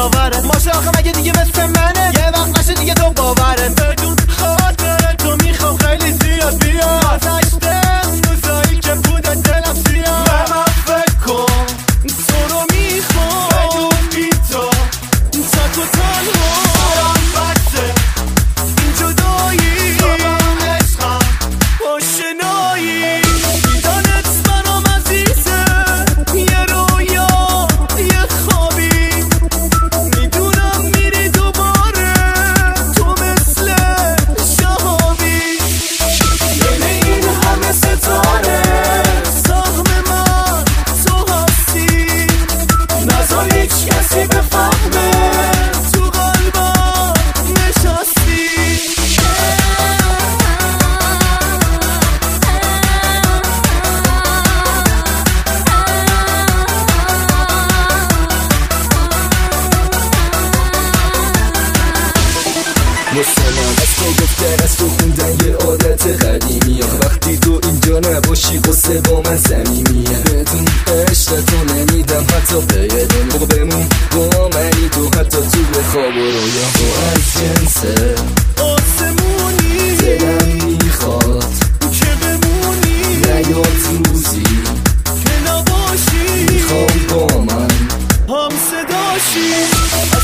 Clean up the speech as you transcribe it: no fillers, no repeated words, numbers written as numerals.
باوره ماشه آخه مگه دیگه مثل منه یه وقت نشه دیگه تو باوره بدون خاطر تو میخوام خیلی زیاد بیاد گذشته روزایی که بوده دلم سیاد من فکر کن تو رو میخوام بدون بی تو تا تو تنها آرام بسته این جدایی تو با عشقم آشنایی دیدنت برام عزیزه یه رویا یه خوابی میدونم میری دوباره تو مثل شهابی بین این همه ستاره سهم من تو هستی نذار هیچ کسی بفهمه تو قلبم نشستی مسلمان از که گفتن از تو خوندن یه عادت قدیمیه وقتی تو اینجا نباشی قصه با من صمیمیه بدون عشق تو نمیدم حتی به یه دنیا بمون با منی تو حتی تو به خواب و رویا تو از جنسه آسمونی دلم میخواد که بمونی نیاد روزی که نباشی میخوام با من هم صداشی